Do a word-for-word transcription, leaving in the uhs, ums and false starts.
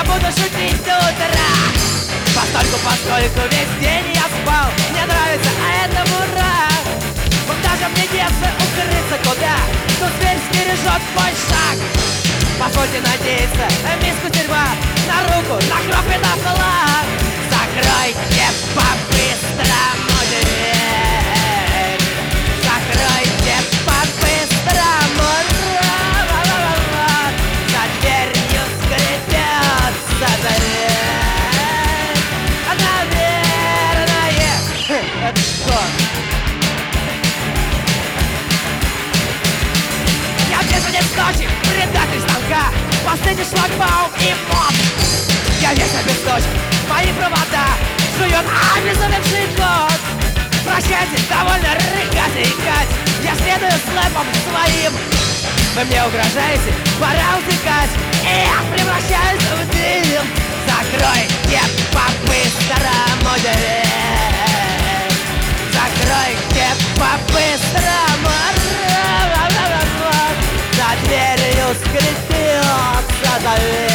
буду шутить до утра. Постольку, поскольку весь день я спал, мне нравится, а это ура. Когда же мне деться, укрыться куда? Тут зверь стережет мой шаг. Позвольте надеяться, миску дерьма на руку, накропит на флаг. Закройте по-быстрому дверь, закройте по-быстрому. За дверью скребется дверь. Наверное, это что? Я беженец ночи, предатель станка, последний шлагбаум и мост. Я весь обесточен, мои провода жует обезумевший кот. Прощайте, довольно рыгать и икать, я следую слэпом своим. Вы мне угрожаете, пора утекать, и я превращаюсь в дым. Закройте по-быстрому дверь, закройте по-быстрому. За дверью скрипится дверь.